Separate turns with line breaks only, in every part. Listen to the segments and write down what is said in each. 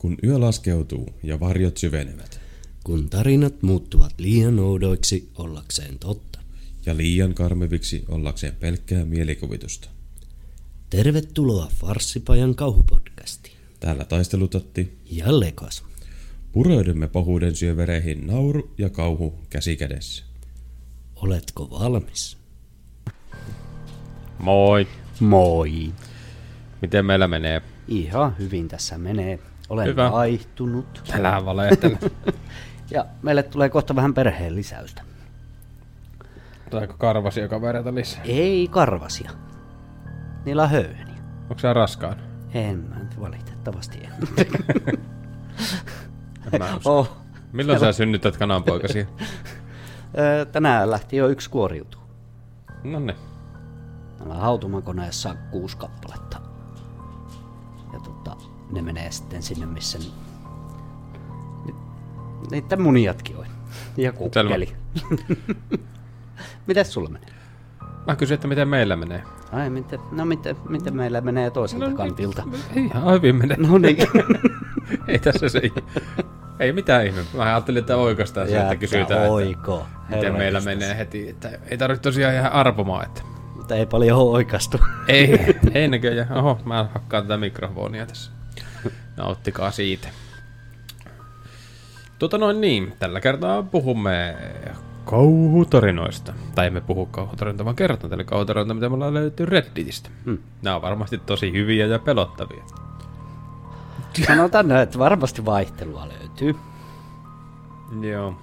Kun yö laskeutuu ja varjot syvenevät.
Kun tarinat muuttuvat liian oudoiksi ollakseen totta.
Ja liian karmiviksi ollakseen pelkkää mielikuvitusta.
Tervetuloa Farssipajan kauhupodcastiin.
Täällä taistelutatti
ja Lekas.
Pureudumme pahuuden syövereihin nauru ja kauhu käsi kädessä.
Oletko valmis?
Moi.
Moi.
Miten meillä menee?
Ihan hyvin tässä menee. Olen
Hyvä.
vaihtunut.
Älä valehtele.
Ja meille tulee kohta vähän perheen lisäystä.
Tuleeko karvasia kavereita lisää?
Ei karvasia. Niillä on höyheniä.
Onko sä raskaan?
En mä nyt valitettavasti en.
Mä usko. Milloin sä synnytät kananpoikasia?
Tänään lähti jo 1 kuoriutuu.
Nonne.
Meillä on hautumakoneessa 6 kappaletta. Ja ne menee sitten sinne, missä niiden muniatkin on. Ja kukkeli. Mites sulla menee?
Mä kysyin, että miten meillä menee.
Ai, miten meillä menee toiselta kantilta?
Ihan hyvin menee.
No niin.
Ei tässä se. Ei mitään ihme. Mä ajattelin, että oikaistaan se, että kysytään,
oiko.
Miten meillä menee heti. Että ei tarvitse tosiaan ihan arpomaan. Että.
Mutta ei paljon ole oikaistu.
Ei näköjään. Oho, mä hakkaan tätä mikrofonia tässä. Nauttikaa siitä. Tällä kertaa puhumme kauhutarinoista. Tai emme puhu kauhutarinoista, vaan kertaan teille kauhutarinoita, mitä me ollaan löytynyt Redditistä. Nämä on varmasti tosi hyviä ja pelottavia.
Sanotaan, että varmasti vaihtelua löytyy.
Joo.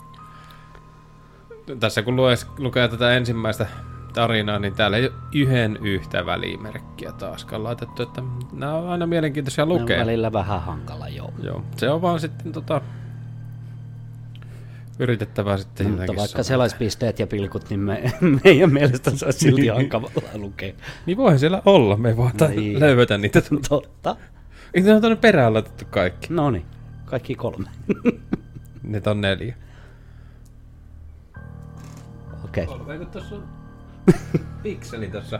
Tässä kun lukee tätä ensimmäistä tarinaa, niin täällä ei ole yhden yhtä välimerkkiä taaskaan laitettu, että nämä on aina mielenkiintoisia lukea.
Ne on välillä vähän hankala, joo.
Se on vaan sitten yritettävää sitten
mutta
jotenkin
vaikka sellaispisteet ja pilkut, niin meidän mielestä se on silti hankalaa lukea.
Niin voihan siellä olla, me ei vaan löydetä niitä.
Totta.
Eikö ne tuonne perään laitettu kaikki?
Noniin, kaikki 3.
Ne on 4.
Okei.
Eikö tossa on pikseli tossa?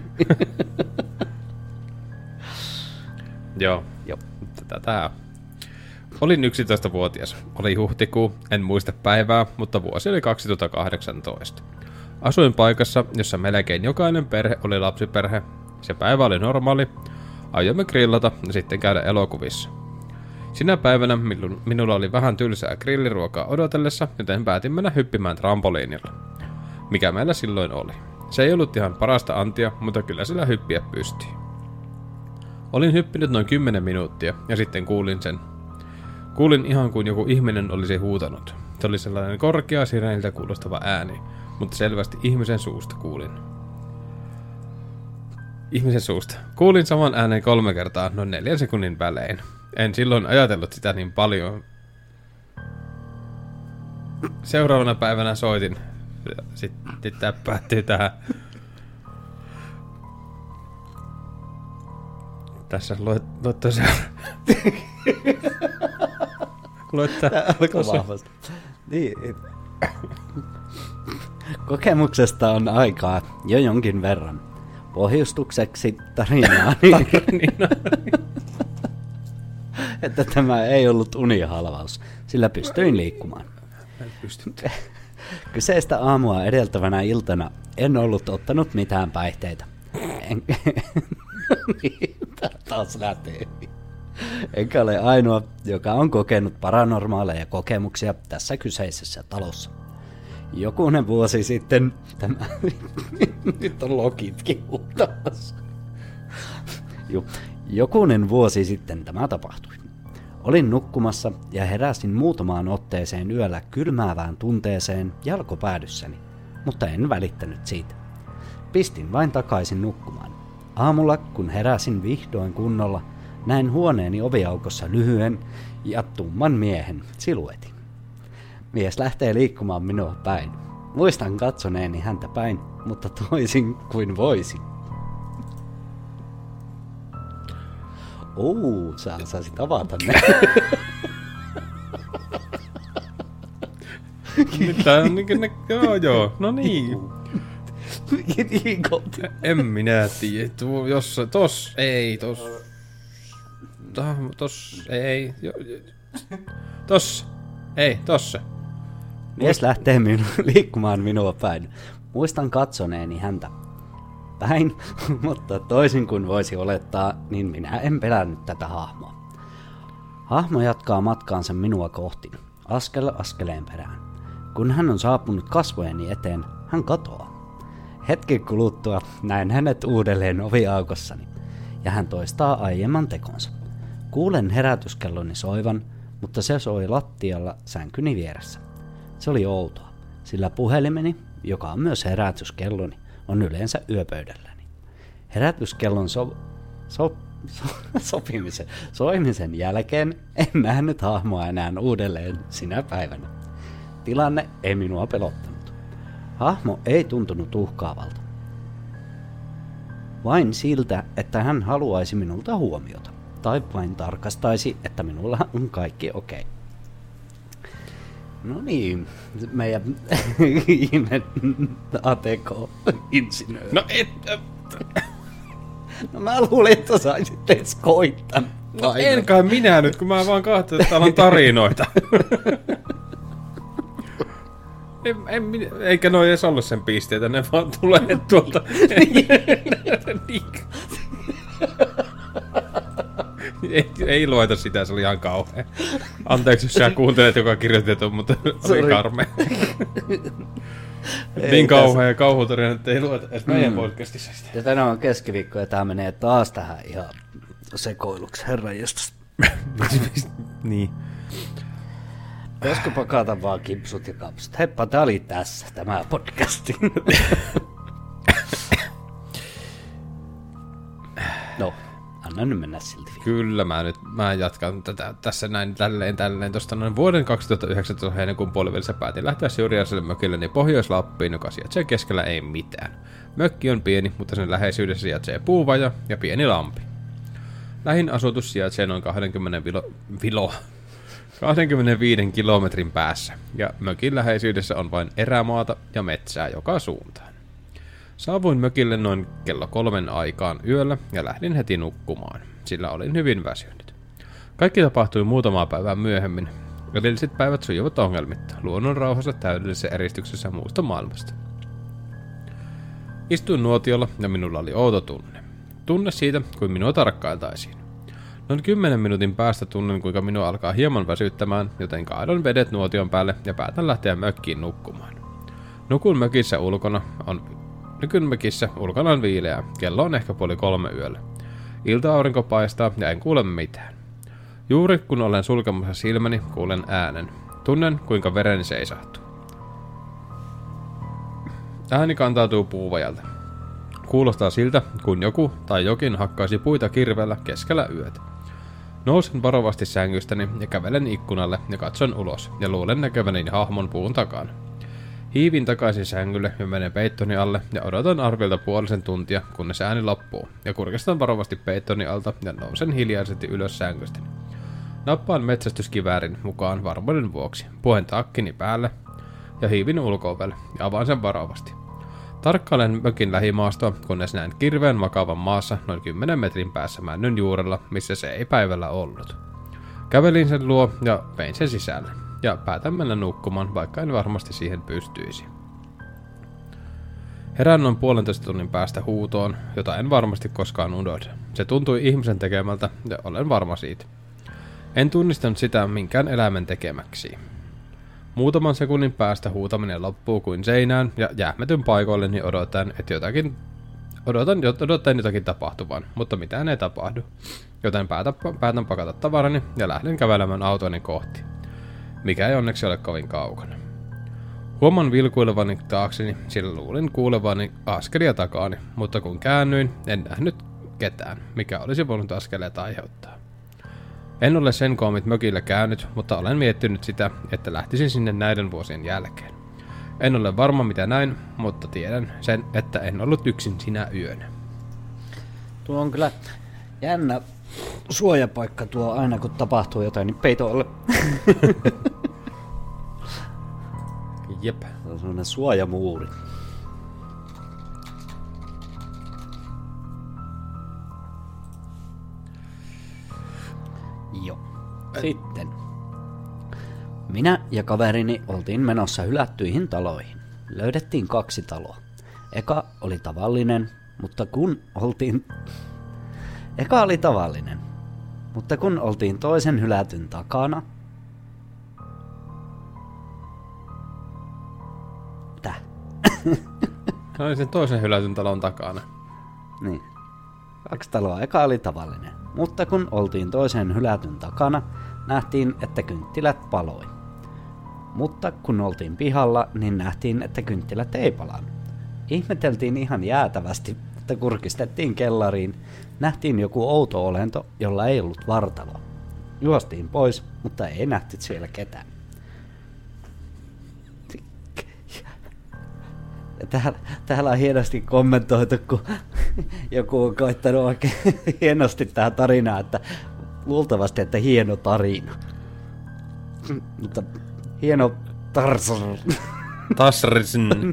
Joo. Tätä. Olin 11-vuotias. Oli huhtikuu, en muista päivää, mutta vuosi oli 2018. Asuin paikassa, jossa melkein jokainen perhe oli lapsiperhe. Se päivä oli normaali. Aioimme grillata ja sitten käydä elokuvissa. Sinä päivänä minulla oli vähän tylsää grilliruokaa odotellessa, joten päätin mennä hyppimään trampoliinilla. Mikä meillä silloin oli. Se ei ollut ihan parasta antia, mutta kyllä sillä hyppiä pystyi. Olin hyppinyt noin 10 minuuttia ja sitten kuulin sen. Kuulin ihan kuin joku ihminen olisi huutanut. Se oli sellainen korkea sireeniltä kuulostava ääni, mutta selvästi ihmisen suusta kuulin. Kuulin saman äänen 3 kertaa noin 4 sekunnin välein. En silloin ajatellut sitä niin paljon. Seuraavana päivänä soitin. Sitten tämä päättyy tähän. Tässä luet tosiaan. Luet tää.
Vahvasti. Niin. Kokemuksesta on aikaa jo jonkin verran. Pohjustukseksi tarinaani. Että tämä ei ollut unihalvaus, sillä pystyin liikkumaan. Kyseistä aamua edeltävänä iltana en ollut ottanut mitään päihteitä. Taas lähtee. Enkä ole ainoa, joka on kokenut paranormaaleja kokemuksia tässä kyseisessä talossa. Jokunen vuosi sitten tämä... Nyt on lokitkin taas. Jokunen vuosi sitten tämä tapahtui. Olin nukkumassa ja heräsin muutamaan otteeseen yöllä kylmäävään tunteeseen jalkopäädyssäni, mutta en välittänyt siitä. Pistin vain takaisin nukkumaan. Aamulla, kun heräsin vihdoin kunnolla, näin huoneeni oviaukossa lyhyen ja tumman miehen siluetin. Mies lähtee liikkumaan minua päin. Muistan katsoneeni häntä päin, mutta toisin kuin voisin. Sä saisit avata ne.
Mitä on ne... Joo, no niin.
Niin,
En minä tiedä. Tos. Tossa.
Mies lähtee liikkumaan minua päin. Muistan katsoneeni häntä päin, mutta toisin kuin voisi olettaa, niin minä en pelännyt tätä hahmoa. Hahmo jatkaa matkaansa minua kohti, askel askeleen perään. Kun hän on saapunut kasvojeni eteen, hän katoaa. Hetken kuluttua näen hänet uudelleen oviaukossani, ja hän toistaa aiemman tekonsa. Kuulen herätyskelloni soivan, mutta se soi lattialla sänkyni vieressä. Se oli outoa, sillä puhelimeni, joka on myös herätyskelloni, on yleensä yöpöydälläni. Herätyskellon soimisen jälkeen en nähnyt hahmoa enää uudelleen sinä päivänä. Tilanne ei minua pelottanut. Hahmo ei tuntunut uhkaavalta. Vain siltä, että hän haluaisi minulta huomiota. Tai vain tarkastaisi, että minulla on kaikki okei. No niin, meidän ihme ATK-insinööri. No mä luulin, että saisit edes koittanut.
No en kai minä nyt, kun mä vaan katsoin, että täällä on tarinoita. Eikä noi edes ollut sen pisteitä, ne vaan tulee tuolta. Ei lueta sitä, se oli ihan kauhea. Anteeksi, jos sä kuuntelet, joka kirjoitettu, mutta oli karmea. Niin kauhea kauhutarina, että ei lueta edes meidän podcastissa sitä.
Ja tänään on keskiviikko ja tää menee taas tähän ihan sekoiluksi, herranjestas.
Niin.
Voisiko pakata vaan kipsut ja kapsut? Heppa, tää oli tässä, tämä podcasti. No, anna nyt mennä silti.
Kyllä, mä jatkan tätä tässä näin tälleen. Tuosta noin vuoden 2019 heinäkuun puolivälissä päätin lähteä syrjäiselle mökilleni Pohjois-Lappiin, joka sijaitsee keskellä ei mitään. Mökki on pieni, mutta sen läheisyydessä sijaitsee puuvaja ja pieni lampi. Lähin asutus sijaitsee noin 25 kilometrin päässä, ja mökin läheisyydessä on vain erämaata ja metsää joka suuntaan. Saavuin mökille noin kello 3 aikaan yöllä ja lähdin heti nukkumaan, sillä olin hyvin väsynyt. Kaikki tapahtui muutamaa päivää myöhemmin. Edelliset päivät sujuvat ongelmitta, luonnon rauhassa täydellisessä eristyksessä muusta maailmasta. Istuin nuotiolla ja minulla oli outo tunne. Tunne siitä, kuin minua tarkkailtaisiin. Noin 10 minuutin päästä tunnen, kuinka minua alkaa hieman väsyttämään, joten kaadon vedet nuotion päälle ja päätän lähteä mökkiin nukkumaan. Nykyn mökissä ulkona on viileää. Kello on ehkä 2:30 yöllä. Ilta-aurinko paistaa ja en kuule mitään. Juuri kun olen sulkemassa silmäni, kuulen äänen. Tunnen, kuinka vereni seisahtuu. Ääni kantautuu puuvajalta. Kuulostaa siltä, kun joku tai jokin hakkaisi puita kirveellä keskellä yötä. Nousen varovasti sängystäni ja kävelen ikkunalle ja katson ulos ja luulen näkeväni hahmon puun takana. Hiivin takaisin sängylle ja menen peittoni alle ja odotan arviolta puolisen tuntia, kunnes ääni loppuu, ja kurkistan varovasti peittoni alta ja nousen hiljaisesti ylös sängystäni. Nappaan metsästyskiväärin mukaan varmuuden vuoksi, puen takkini päälle ja hiivin ulko-ovelle ja avaan sen varovasti. Tarkkailen mökin lähimaastoa, kunnes näen kirveen makaavan maassa noin 10 metrin päässä männyn juurella, missä se ei päivällä ollut. Kävelin sen luo ja vein sen sisälle, ja päätän mennä nukkumaan, vaikka en varmasti siihen pystyisi. Herään noin 1,5 tunnin päästä huutoon, jota en varmasti koskaan unohda. Se tuntui ihmisen tekemältä, ja olen varma siitä. En tunnistanut sitä minkään eläimen tekemäksi. Muutaman sekunnin päästä huutaminen loppuu kuin seinään, ja jähmetyn paikoilleni odotan jotakin tapahtuvan, mutta mitään ei tapahdu. Joten päätän pakata tavarani ja lähden kävelemään autoni kohti, mikä ei onneksi ole kovin kaukana. Huomaan vilkuilevani taakseni, sillä luulin kuulevani askelia takaani, mutta kun käännyin, en nähnyt ketään, mikä olisi voinut askeleita aiheuttaa. En ole sen koomit mökillä käynyt, mutta olen miettinyt sitä, että lähtisin sinne näiden vuosien jälkeen. En ole varma mitä näin, mutta tiedän sen, että en ollut yksin sinä yönä.
Tuo on kyllä jännä suojapaikka tuo aina kun tapahtuu jotain, niin peito alle.
Jep.
Se on sellainen suojamuuri. Joo. Sitten. Minä ja kaverini oltiin menossa hylättyihin taloihin. Löydettiin 2 taloa. Eka oli tavallinen, mutta kun oltiin toisen hylätyn takana... Mitä?
No sen toisen hylätyn talon takana.
Niin. 2 taloa. Eka oli tavallinen. Mutta kun oltiin toisen hylätyn takana, nähtiin, että kynttilät paloi. Mutta kun oltiin pihalla, niin nähtiin, että kynttilät ei palannut. Ihmeteltiin ihan jäätävästi, että kurkistettiin kellariin. Nähtiin joku outo olento, jolla ei ollut vartaloa. Juostiin pois, mutta ei nähty siellä ketään. Täällä on hienosti kommentoitu, kun joku on koittanut oikein hienosti tähän tarinaan, että luultavasti, että hieno tarina. Mutta hieno
Tarsrisen.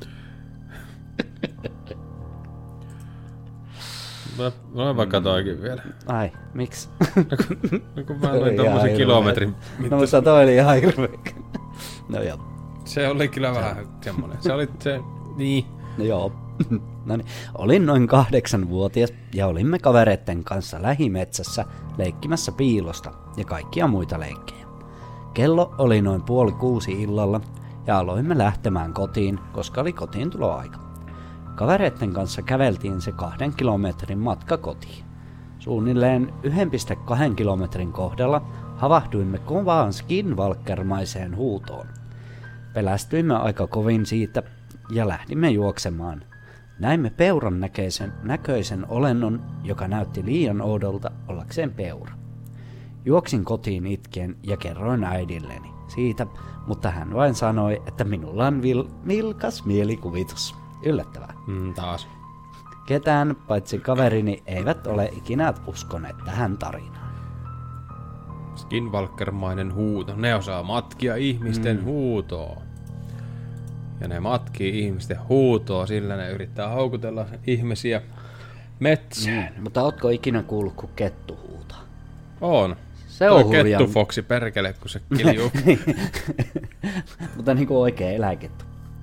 Mä vaikka toikin vielä.
Ai, miksi?
No kun mä luin tommosen kilometrin.
No mutta toi oli ihan hirveä. No joo.
Se oli kyllä vähän semmonen. Se oli se, niin.
No joo. No niin. Olin noin 8-vuotias ja olimme kavereitten kanssa lähimetsässä leikkimässä piilosta ja kaikkia muita leikkejä. Kello oli noin 5:30 illalla ja aloimme lähtemään kotiin, koska oli kotiintuloaika. Kavereitten kanssa käveltiin se 2 kilometrin matka kotiin. Suunnilleen 1,2 kilometrin kohdalla havahduimme kovaan skinwalkermaiseen huutoon. Pelästyimme aika kovin siitä ja lähdimme juoksemaan. Näimme peuran näköisen olennon, joka näytti liian oudolta ollakseen peura. Juoksin kotiin itkien ja kerroin äidilleni siitä, mutta hän vain sanoi, että minulla on vilkas mielikuvitus. Yllättävää.
Taas.
Ketään paitsi kaverini eivät ole ikinä uskoneet tähän tarinaan.
Skinwalkermainen huuto. Ne osaa matkia ihmisten huutoa. Ja ne matkii ihmisten huutoa, sillä ne yrittää houkutella ihmisiä metsään.
Mutta ootko ikinä kuullut, kun kettu huutaa?
On.
Se on
hurjan. Kettufoksi perkele, kun se kiljuu.
Mutta niinku oikein eläinkettu.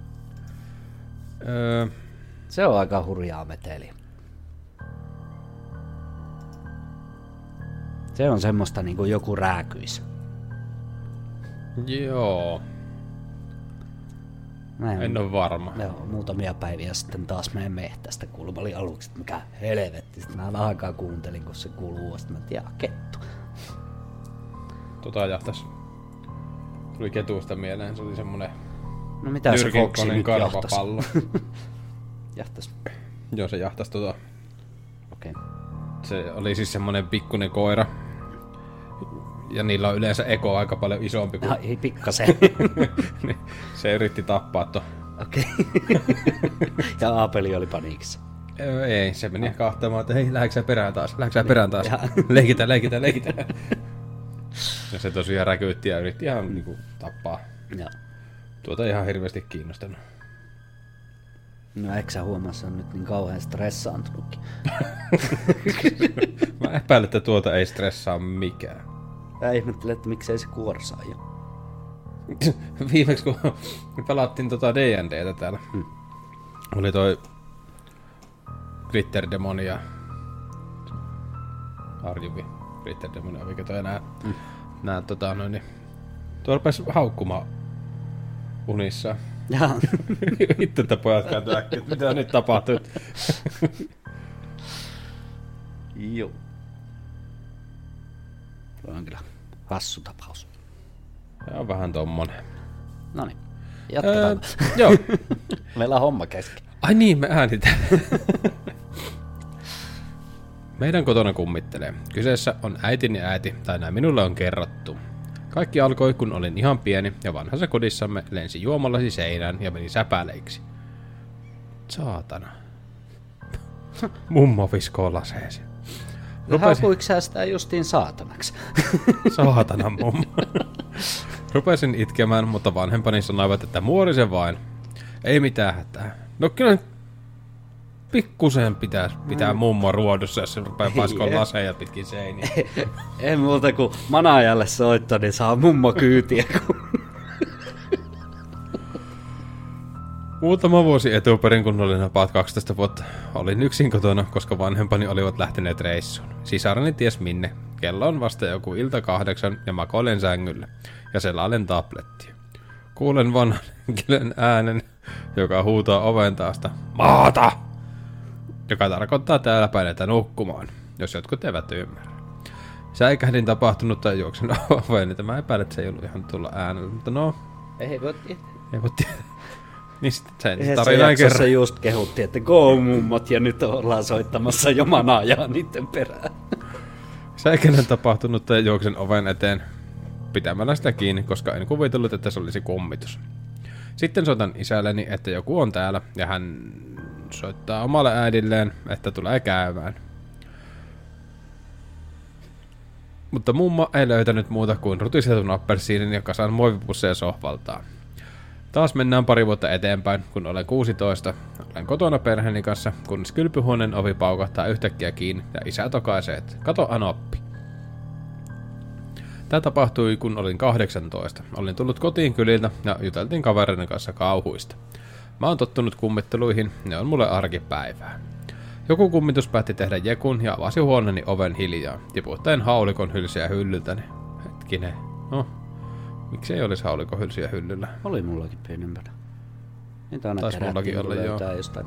Se on aika hurjaa meteliä. Se on semmoista niinku joku rääkyis.
Joo. En ole varma.
Joo, muutamia päiviä sitten taas meidän mehtästä kuuluu. Mä olin aluksi, että mikä helvetti. Sitten mä vähän aikaa kuuntelin, kun se kuuluu uudestaan. Mä tiedän, kettu.
Jahtas. Tuli ketuista mieleen, se oli semmonen
no mitä se Foxi nyt
karvapallo.
Jahtas.
Joo, se jahtas
Okei. Okay.
Se oli siis semmonen pikkunen koira. Ja niillä on yleensä eko aika paljon isompi kuin...
Ei pikkasen.
Se yritti tappaa
Okei. Ja Aapeli oli paniikissa.
Ei, se meni kahtamaan, että hei, lähdekö sä perään taas? Leikitään. Ja se tosiaan räkyytti ja yritti ihan niinku tappaa.
Ja.
Tuota ihan hirveästi kiinnostanut.
No eikö sä huomaa, se on nyt niin kauhean stressaantunutkin.
Mä epäilen, että tuota ei stressaa mikään.
Mä ihmettelen, että miksei se kuorsaa jo.
Viimeksi kun me pelattiin D&Dtä täällä. Oli toi Gritterdemoni ja Arjuvi. Gritterdemoni on mikä toi nää niin tuo rupes haukkumaan unissaan.
Jaa.
Vittu, että pojat käytö äkkiä, mitä on nyt tapahtunut?
Joo. Se on kyllä hassu tapaus.
Se on vähän tommonen.
Noniin, jatketaan.
Joo.
Meillä on homma kesken.
Ai niin, me äänitään. Meidän kotona kummittelee. Kyseessä on äitini äiti, tai näin minulle on kerrottu. Kaikki alkoi, kun olin ihan pieni, ja vanhassa kodissamme lensi juomalasi seinään ja meni säpäleiksi. Saatana. Mummo viskoo laseesi.
Hakuiko sä sitä justiin saatanaksi?
Saatana mummo. Rupesin itkemään, mutta vanhempani sanoivat, että muori se vain. Ei mitään hätää. No kyllä pikkusen pitää mummo ruodussa, jos se rupeaa paskoon laseja pitkin seiniä.
Ei muuta kuin manaajalle soitto, niin saa mummo kyytiä.
Muutama vuosi etuperin, kun olin about 12 vuotta, olin yksin kotona, koska vanhempani olivat lähteneet reissuun. Sisarani ties minne. Kello on vasta joku ilta 8 ja makoilen sängyllä ja selailen tablettia. Kuulen vanhan henkilön äänen, joka huutaa oven taasta maata! Joka tarkoittaa täällä päin, että nukkumaan, jos jotkut eivät ymmärrä. Säikähdin tapahtunutta ja juoksen oveen, että mä epäilen, että se ei ollut ihan tulla äänellä, mutta no...
Ei voi tietää.
Ei voi tietää. Niin sen
tarina ei kerran. Se just kehuttiin, että go mummot ja nyt ollaan soittamassa jo manaajaa niiden perään.
Säikähdin tapahtunutta ja juoksen oven eteen pitämällä sitä kiinni, koska en kuvitellut, että se olisi kummitus. Sitten soitan isälleni, että joku on täällä ja hän soittaa omalle äidilleen, että tulee käymään. Mutta mummo ei löytänyt muuta kuin rutisetun appelsiinin ja kasan muovipusseja sohvaltaan. Taas mennään pari vuotta eteenpäin, kun olen 16. Olen kotona perheeni kanssa, kunnes kylpyhuoneen ovi paukahtaa yhtäkkiä kiinni ja isä tokaisee, että kato Anoppi. Tämä tapahtui, kun olin 18. Olin tullut kotiin kyliltä ja juteltiin kavereiden kanssa kauhuista. Mä oon tottunut kummitteluihin, ne on mulle arkipäivää. Joku kummitus päätti tehdä jekun ja avasi huoneeni oven hiljaa, tiputtaen haulikon hylsiä hyllyltäni. Hetkinen, no, miksi ei olisi haulikon hylsiä hyllyllä?
Oli mullakin pienempänä. Niitä aina
taisi mullakin olla, joo.
Jostain.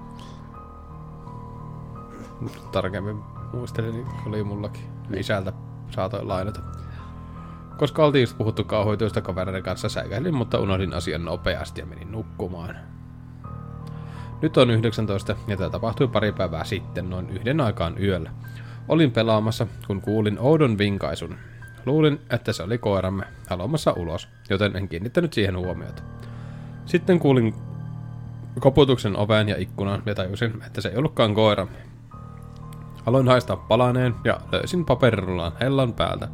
Tarkemmin muistelin, niin oli mullakin. Isältä saatoin lainata. Koska oltiin just puhuttu kauhoituista kavereiden kanssa, säikähdin, mutta unohdin asian nopeasti ja menin nukkumaan. Nyt on 19 ja tämä tapahtui pari päivää sitten, noin 1 aikaan yöllä. Olin pelaamassa, kun kuulin oudon vinkaisun. Luulin, että se oli koiramme haluamassa ulos, joten en kiinnittänyt siihen huomiota. Sitten kuulin koputuksen oveen ja ikkunaan ja tajusin, että se ei ollutkaan koiramme. Aloin haistaa palaneen ja löysin paperirullan hellan päältä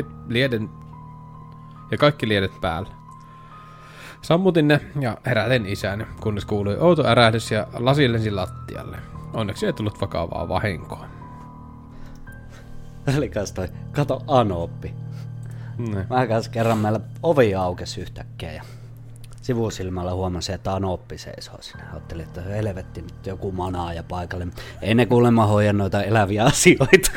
ja kaikki liedet päällä. Sammutin ne ja herätin isäni, kunnes kuului outo ärähdys ja lasi lensi lattialle. Onneksi ei tullut vakavaa vahinkoa.
Eli kans toi, kato Anoppi. Mä kans kerran meillä ovi aukesi yhtäkkiä ja sivusilmällä huomasin, että Anoppi seisoo siinä. Ajattelin, että helvetti nyt joku manaaja paikalle. Ei ne kuulemma hoida noita eläviä asioita.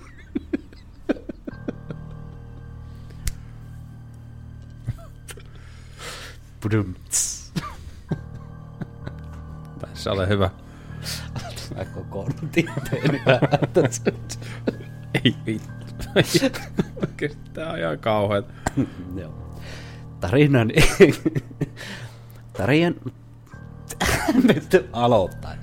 Tässä ole hyvä.
Mä kokoonnut itteeni vähän.
Ei vittu. Oikeesti tää on ihan kauheet.
Joo. Tarinani. Nyt aloittaa.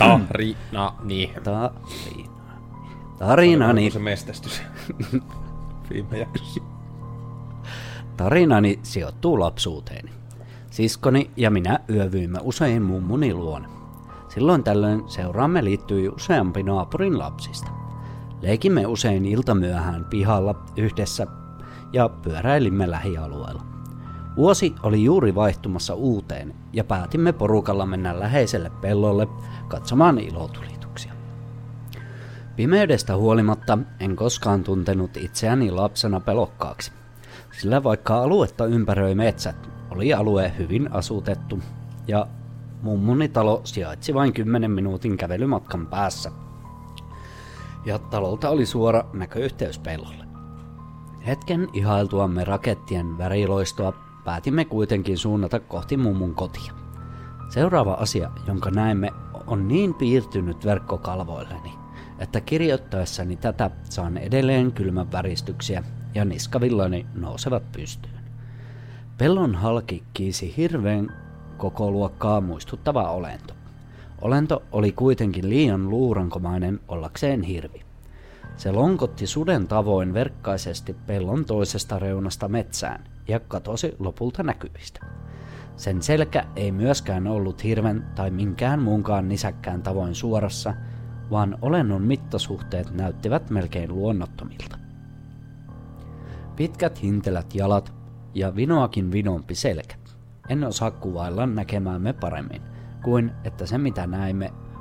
Tarinani.
Se mestästys. Viime jaksossa.
Tarinani sijoittuu lapsuuteeni. Siskoni ja minä yövyimme usein mummuni luona. Silloin tällöin seuraamme liittyi useampi naapurin lapsista. Leikimme usein iltamyöhään pihalla yhdessä ja pyöräilimme lähialueella. Vuosi oli juuri vaihtumassa uuteen ja päätimme porukalla mennä läheiselle pellolle katsomaan ilotulituksia. Pimeydestä huolimatta en koskaan tuntenut itseäni lapsena pelokkaaksi, sillä vaikka aluetta ympäröi metsät, oli alue hyvin asutettu ja mummuni talo sijaitsi vain 10 minuutin kävelymatkan päässä. Ja talolta oli suora näköyhteys pellolle. Hetken ihailtuamme rakettien väriloistoa päätimme kuitenkin suunnata kohti mummun kotia. Seuraava asia, jonka näemme, on niin piirtynyt verkkokalvoilleni, että kirjoittaessani tätä saan edelleen kylmän väristyksiä ja niskavillani nousevat pystyyn. Pellon halki kiisi hirveän kokoluokkaa muistuttava olento. Olento oli kuitenkin liian luurankomainen ollakseen hirvi. Se lonkotti suden tavoin verkkaisesti pellon toisesta reunasta metsään ja katosi lopulta näkyvistä. Sen selkä ei myöskään ollut hirven tai minkään muunkaan nisäkkään tavoin suorassa, vaan olennon mittasuhteet näyttivät melkein luonnottomilta. Pitkät hintelät jalat ja vinoakin vinompi selkä. En osaa kuvailla näkemäämme paremmin kuin että se mitä näimme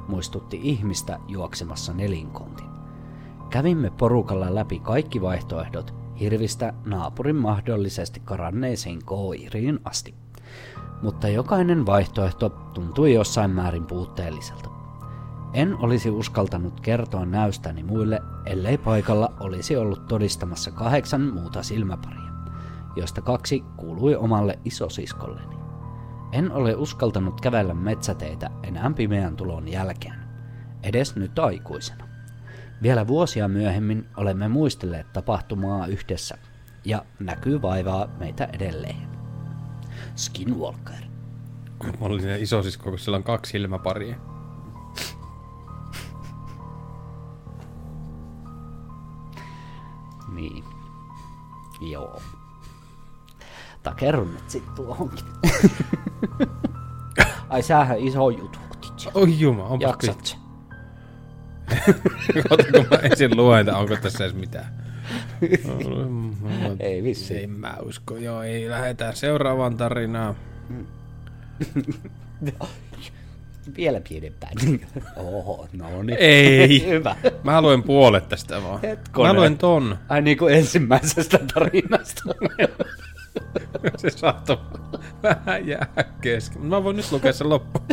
muistutti ihmistä juoksemassa nelinkontin. Kävimme porukalla läpi kaikki vaihtoehdot hirvistä naapurin mahdollisesti karanneisiin koiriin asti. Mutta jokainen vaihtoehto tuntui jossain määrin puutteelliselta. En olisi uskaltanut kertoa näystäni muille, ellei paikalla olisi ollut todistamassa 8 muuta silmäparia, joista 2 kuului omalle isosiskolleni. En ole uskaltanut kävellä metsäteitä enää pimeän tulon jälkeen, edes nyt aikuisena. Vielä vuosia myöhemmin olemme muistelleet tapahtumaa yhdessä, ja näkyy vaivaa meitä edelleen. Skinwalker.
Mulla oli siinä isosisko, kun sillä on 2 silmäparia.
Niin. Joo. Takerrun nyt sit tuohonkin. Ai sähän iso jutuutit.
Oi juma, onpas
jaksat se?
Ota kun mä ensin luen, onko tässä edes mitään.
Ei vissi.
En mä usko. Joo, ei. Lähdetään seuraavaan tarinaan.
Vielä pienempään. Oho, no niin.
Ei.
Hyvä.
Mä luen puolet tästä vaan.
Hetkonen.
Mä luen ton.
Ai niinku ensimmäisestä tarinasta.
Se saattoi vähän jää kesken. Mä voin nyt lukea sen loppuun.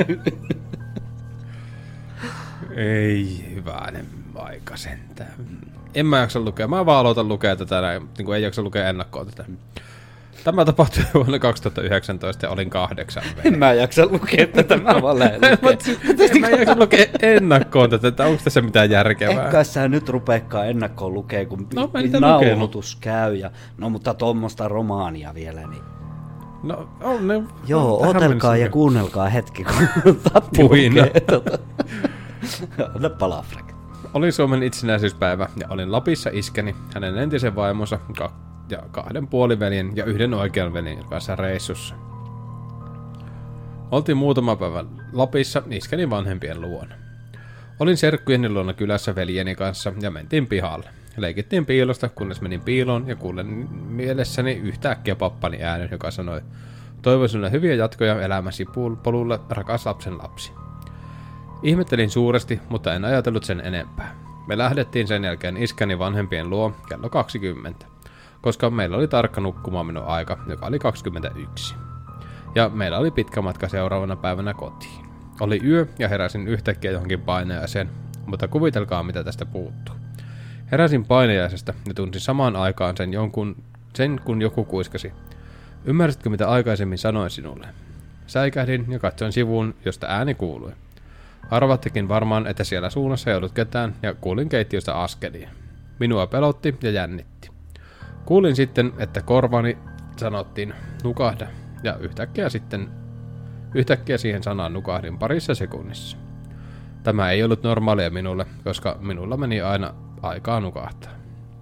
Ei hyvänen aika sentään. En mä jaksa lukea. Mä vaan aloitan lukea tätä näin. Niin kuin ei jaksa lukea ennakkoa tätä. Tämä tapahtui vuonna 2019 ja olin 8.
En mä jaksa lukea tätä, mä vaan lähden
En mä jaksa lukea ennakkoon tätä, että onko tässä mitään järkevää.
Eikä sä nyt rupeekaan ennakkoon lukea, kun nauhoitus käy. Ja, no mutta tuommoista romaania vielä, niin...
No, on ne...
Joo, otelkaa ja kuunnelkaa hetki, kun Tatti
Puhina.
lukee. Anna palaa, Frank.
Oli Suomen itsenäisyyspäivä ja olin Lapissa iskeni, hänen entisen vaimonsa ja 2 puoliveljen ja 1 oikean veljen kanssa reissussa. Oltiin muutama päivä Lapissa iskeni vanhempien luona. Olin serkkujeni luona kylässä veljeni kanssa ja mentiin pihalle. Leikittiin piilosta, kunnes menin piiloon ja kuulen mielessäni yhtäkkiä pappani äänen, joka sanoi: "Toivon sinulle hyviä jatkoja elämäsi polulle, rakas lapsen lapsi." Ihmettelin suuresti, mutta en ajatellut sen enempää. Me lähdettiin sen jälkeen iskäni vanhempien luo kello 20, koska meillä oli tarkka nukkumaanmenon aika, joka oli 21. Ja meillä oli pitkä matka seuraavana päivänä kotiin. Oli yö ja heräsin yhtäkkiä johonkin painajaiseen, mutta kuvitelkaa mitä tästä puuttuu. Heräsin painajaisesta ja tunsin samaan aikaan sen kun joku kuiskasi: "Ymmärsitkö mitä aikaisemmin sanoin sinulle?" Säikähdin ja katsoin sivuun, josta ääni kuului. Arvattekin varmaan, että siellä suunnassa ei ollut ketään, ja kuulin keittiöstä askelia. Minua pelotti ja jännitti. Kuulin sitten, että korvani sanottiin "nukahda", ja yhtäkkiä siihen sanaan nukahdin parissa sekunnissa. Tämä ei ollut normaalia minulle, koska minulla meni aina aikaa nukahtaa.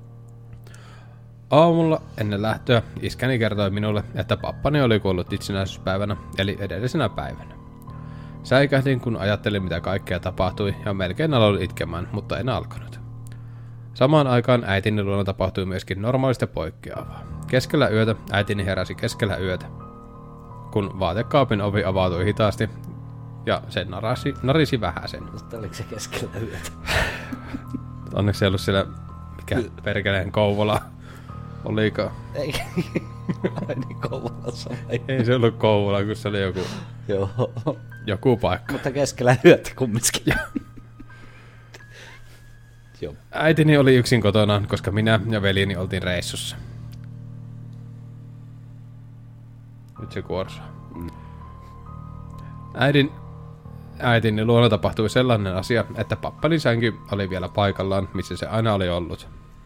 Aamulla ennen lähtöä iskäni kertoi minulle, että pappani oli kuollut itsenäisyyspäivänä, eli edellisenä päivänä. Säikähdin, kun ajattelin mitä kaikkea tapahtui, ja melkein aloin itkemään, mutta en alkanut. Samaan aikaan äitini luona tapahtui myöskin normaalista poikkeavaa. Keskellä yötä äitini heräsi keskellä yötä, kun vaatekaapin ovi avautui hitaasti, ja se narisi vähäsen.
Oliko se keskellä yötä?
Onneksi ei ollut siellä mikä perkeleen Kouvola. Oliko?
Ei, niin Kouvolassa vai?
Ei se ollut Kouvola, kun se oli joku paikka.
Mutta keskellä yötä kumminkin. Joo.
Äitini oli yksin kotonaan, koska minä ja veljeni oltiin reissussa. Nyt se kuorsaa. Äitini luona tapahtui sellainen asia, että pappani sänky oli vielä paikallaan, missä se aina oli ollut.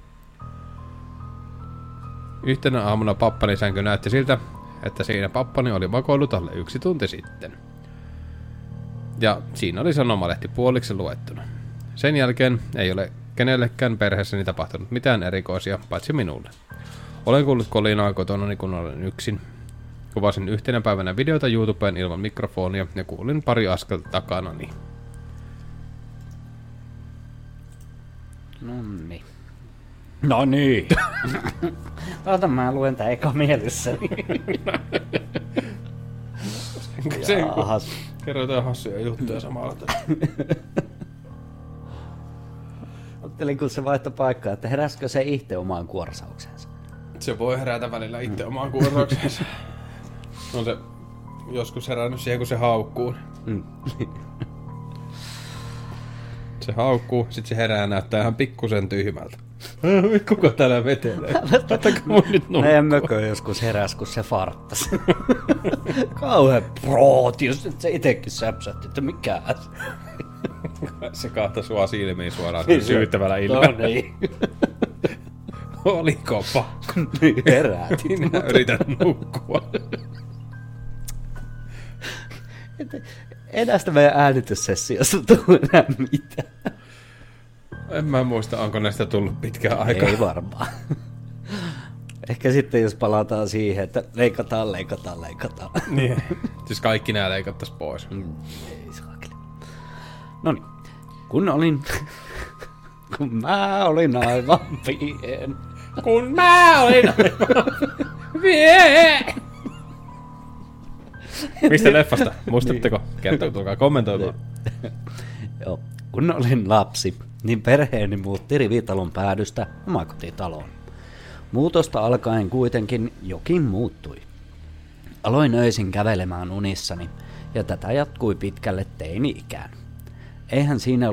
Yhtenä aamuna pappani sänky näytti siltä, että siinä pappani oli makoillut alle 1 tunti sitten. Ja siinä oli sanomalehti puoliksi luettuna. Sen jälkeen ei ole kenellekään perheessäni tapahtunut mitään erikoisia, paitsi minulle. Olen kuullut kolinaa kotonani, kun olen yksin. Kuvasin yhtenä päivänä videota YouTubeen ilman mikrofonia ja kuulin pari askelta takanani.
No niin. Ota mä luen tää eka mielessäni.
Kerro jotain hassuja juttuja samalla.
Ajattelin, kun se vaihtoi paikkaa, että heräskö se itse omaan kuorsaukseensa.
Se voi herätä välillä itse omaan kuoraukseensa. On se joskus herännyt siihen, kun se haukkuu. Se haukkuu, sit se herää näyttää ihan pikkusen tyhmältä. Kuka täällä vetelee? Ottakaa mun nyt nukkua.
Meidän mökö joskus heräs, kun se farttasi. Kauhean prooti, jos se itekin säpsätti, että mikä.
Se kahta sua silmiin suoraan syyttävällä ilmeellä.
No niin.
Oliko pakko?
Niin herätin.
Minä yritän nukkua.
Enää sitä meidän äänityssessiosta tule enää mitään.
En mä muista, onko näistä tullut pitkään aikaa.
Ei varmaan. Ehkä sitten jos palataan siihen, että leikataan.
Niin. Siis kaikki nää leikattais pois.
Ei saakeli. Noniin. Kun mä olin aivan pien.
Kun mä olin vie! Mistä leffasta? Muistatteko? Kertokaa, tulkaa kommentoimaan.
Joo. Kun olin lapsi, niin perheeni muutti rivitalon päädystä omakotitaloon. Muutosta alkaen kuitenkin jokin muuttui. Aloin öisin kävelemään unissani, ja tätä jatkui pitkälle teini-ikään. Eihän siinä,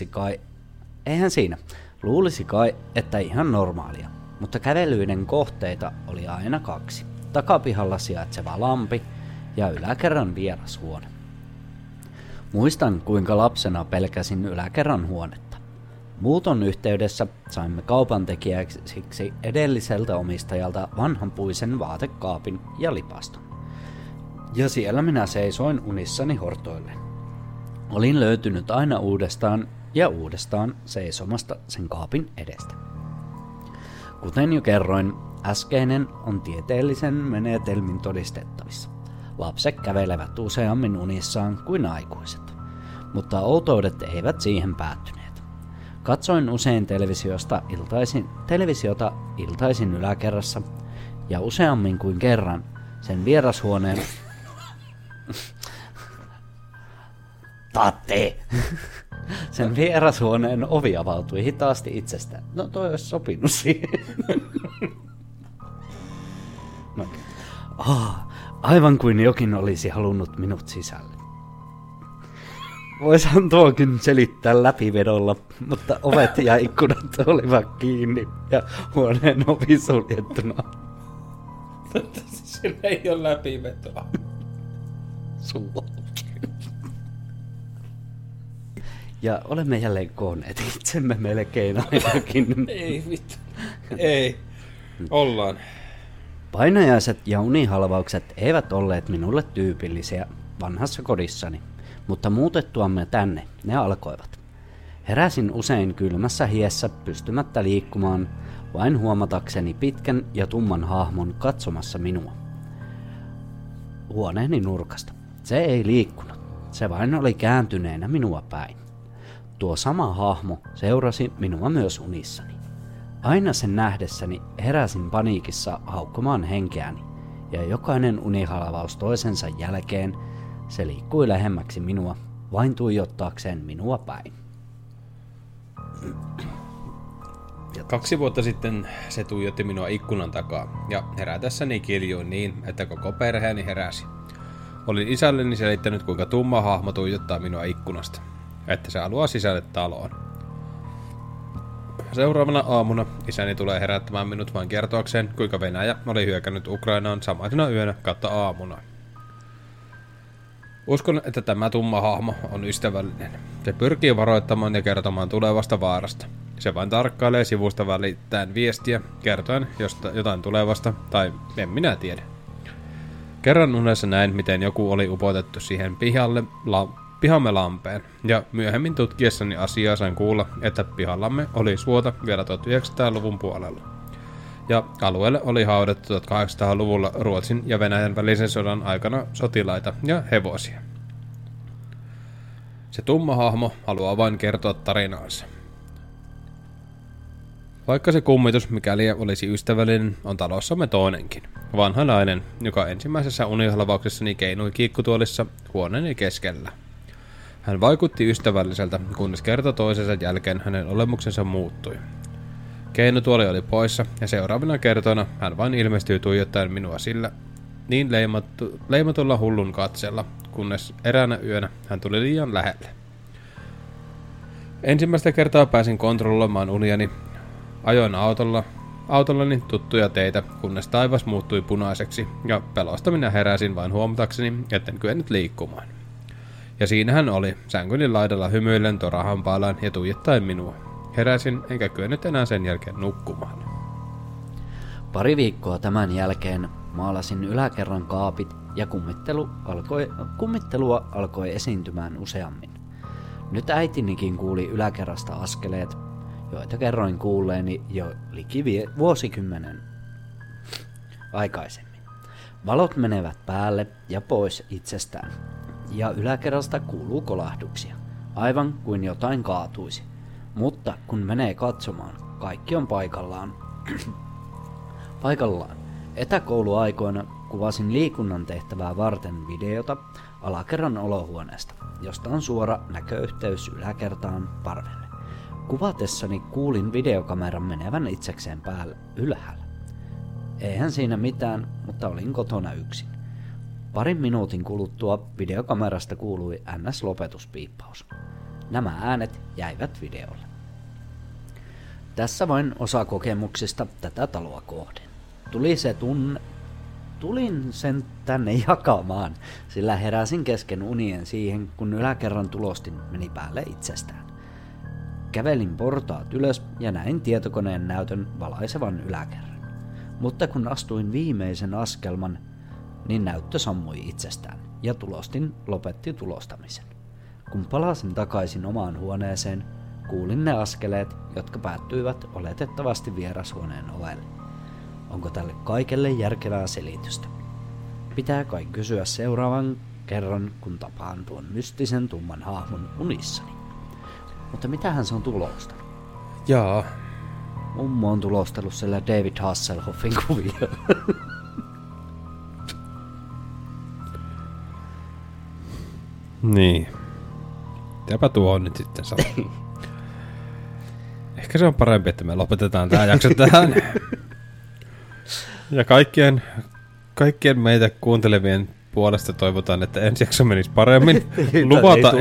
luulisi kai, että ihan normaalia, mutta kävelyiden kohteita oli aina 2. Takapihalla sijaitseva lampi ja yläkerran vierashuone. Muistan, kuinka lapsena pelkäsin yläkerran huonetta. Muuton yhteydessä saimme kaupantekijäksi edelliseltä omistajalta vanhanpuisen vaatekaapin ja lipaston. Ja siellä minä seisoin unissani hortoillen. Olin löytynyt aina uudestaan ja uudestaan seisomasta sen kaapin edestä. Kuten jo kerroin, äskeinen on tieteellisen menetelmin todistettavissa. Lapset kävelevät useammin unissaan kuin aikuiset, mutta outoudet eivät siihen päättyneet. Katsoin usein televisiota iltaisin yläkerrassa ja useammin kuin kerran sen vierashuoneen sen vierashuoneen ovi avautui hitaasti itsestään. No toi olisi sopinut siihen. No. Aivan kuin jokin olisi halunnut minut sisälle. Voisihan tuokin selittää läpivedolla, mutta ovet ja ikkunat olivat kiinni ja huoneen ovi suljettuna.
Sillä ei ole läpivetoa.
Sulla. Ja olemme jälleen koonneet itsemme melkein ainakin.
Ei vittu. Ei. Ollaan.
Painajaiset ja unihalvaukset eivät olleet minulle tyypillisiä vanhassa kodissani, mutta muutettuamme tänne ne alkoivat. Heräsin usein kylmässä hiessä pystymättä liikkumaan, vain huomatakseni pitkän ja tumman hahmon katsomassa minua. Huoneeni nurkasta. Se ei liikkunut, se vain oli kääntyneenä minua päin. Tuo sama hahmo seurasi minua myös unissani. Aina sen nähdessäni heräsin paniikissa haukkomaan henkeäni, ja jokainen unihalvaus toisensa jälkeen se liikkui lähemmäksi minua, vain tuijottaakseen minua päin.
2 vuotta sitten se tuijotti minua ikkunan takaa, ja herätessäni kiljuin niin, että koko perheeni heräsi. Olin isälleni selittänyt, kuinka tumma hahmo tuijottaa minua ikkunasta, että se haluaa sisälle taloon. Seuraavana aamuna isäni tulee herättämään minut vain kertoakseen, kuinka Venäjä oli hyökännyt Ukrainaan samaisena yönä kautta aamuna. Uskon, että tämä tumma hahmo on ystävällinen. Se pyrkii varoittamaan ja kertomaan tulevasta vaarasta. Se vain tarkkailee sivusta välittäen viestiä, kertoen jotain tulevasta, tai en minä tiedä. Kerran unessa näin, miten joku oli upotettu siihen pihamme lampeen, ja myöhemmin tutkiessani asiaa sain kuulla, että pihallamme oli suota vielä 1900-luvun puolella. Ja alueelle oli haudattu 1800-luvulla Ruotsin ja Venäjän välisen sodan aikana sotilaita ja hevosia. Se tumma hahmo haluaa vain kertoa tarinaansa. Vaikka se kummitus, mikäli olisi ystävällinen, on talossamme toinenkin. Vanha nainen, joka ensimmäisessä unihalvauksessani keinui kiikkutuolissa huoneeni keskellä. Hän vaikutti ystävälliseltä, kunnes kerta toisensa jälkeen hänen olemuksensa muuttui. Keinutuoli oli poissa, ja seuraavina kertoina hän vain ilmestyi tuijottaen minua sillä niin leimatulla hullun katseella, kunnes eräänä yönä hän tuli liian lähelle. Ensimmäistä kertaa pääsin kontrolloimaan uniani. Ajoin autollani tuttuja teitä, kunnes taivas muuttui punaiseksi, ja pelosta minä heräsin vain huomatakseni, etten kyennyt liikkumaan. Ja siinä hän oli, sänkyni laidalla hymyillen torahampaallaan ja tuijottaen minua. Heräsin, enkä kyennyt enää sen jälkeen nukkumaan.
Pari viikkoa tämän jälkeen maalasin yläkerran kaapit ja kummittelua alkoi esiintymään useammin. Nyt äitinikin kuuli yläkerrasta askeleet, joita kerroin kuulleeni jo liki vuosikymmenen aikaisemmin. Valot menevät päälle ja pois itsestään, ja yläkerrasta kuuluu kolahduksia, aivan kuin jotain kaatuisi. Mutta kun menee katsomaan, kaikki on paikallaan. Etäkouluaikoina kuvasin liikunnan tehtävää varten videota alakerran olohuoneesta, josta on suora näköyhteys yläkertaan parvelle. Kuvatessani kuulin videokameran menevän itsekseen päälle ylhäällä. Eihän siinä mitään, mutta olin kotona yksin. Parin minuutin kuluttua videokamerasta kuului NS-lopetuspiippaus. Nämä äänet jäivät videolle. Tässä vain osa kokemuksista tätä taloa kohden. Tulin sen tänne jakamaan, sillä heräsin kesken unien siihen, kun yläkerran tulostin meni päälle itsestään. Kävelin portaat ylös ja näin tietokoneen näytön valaisevan yläkerran. Mutta kun astuin viimeisen askelman, niin näyttö sammui itsestään ja tulostin lopetti tulostamisen. Kun palasin takaisin omaan huoneeseen, kuulin ne askeleet, jotka päättyivät oletettavasti vierashuoneen ovelle. Onko tälle kaikelle järkevää selitystä? Pitää kai kysyä seuraavan kerran, kun tapaan tuon mystisen tumman hahmon unissani. Mutta mitähän se on tulostanut?
Jaa.
Mummo on tulostellut sillä David Hasselhoffin kuvia.
Niin. Mitäpä tuo on nyt sitten sanoa? Ehkä se on parempi, että me lopetetaan tää jakso tähän. Ja kaikkien meitä kuuntelevien puolesta toivotaan, että ensi jakso menisi paremmin. Luvata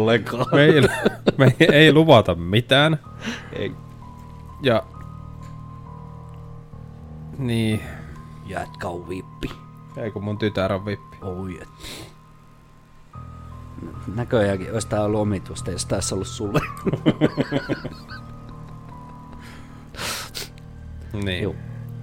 ei luvata mitään.
Ei.
Ja niin.
Jätkä on vippi.
Ei kun mun tytär on vippi.
Oi et. Näköjäänkin olisi tää ollut omituista, jos tää olisi ollut sulle.
Niin.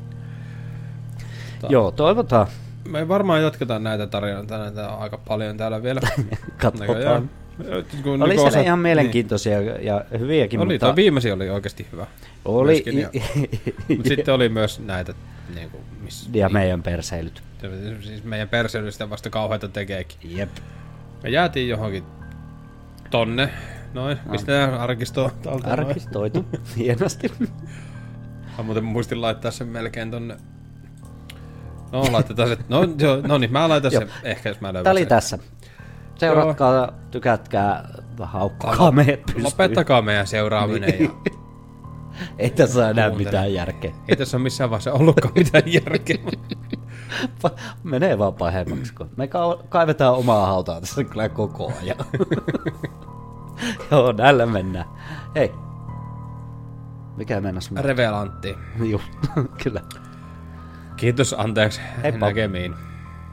Joo, toivotaan.
Me varmaan jatketaan näitä tarinoita aika paljon täällä vielä.
Katsotaan. Oli siellä ihan mielenkiintoisia ja hyviäkin.
Oli,
mutta...
tuo viimeisin oli oikeasti hyvä.
Oli.
Mutta sitten oli myös näitä... Niin kuin,
ja meidän perseilyt.
Siis meidän perseilystä vasta kauheita tekeekin.
Jep.
Me jäätiin johonkin tonne. Noin, pistetään arkistoon.
Arkistoitu, hienosti.
Mä muuten muistin laittaa sen melkein tonne. No, laitetaan se. No niin, mä laitan sen ehkä, jos mä löydän sen.
Tää oli tässä. Seuratkaa, tykätkää, haukkukaa meidät pystyyn.
Lopettakaa meidän seuraaminen. Ja...
Ei tässä enää mitään järkeä.
Ei tässä ole missään vaiheessa ollutkaan mitään järkeä.
Menee vaan pahemmaksi. Me kaivetaan omaa hautaa tässä kyllä koko ajan. Joo, näillä mennään. Hei. Mikä mennäs?
Revelantti.
Joo, kyllä.
Kiitos, anteeksi.
Heippa.
Näkemiin.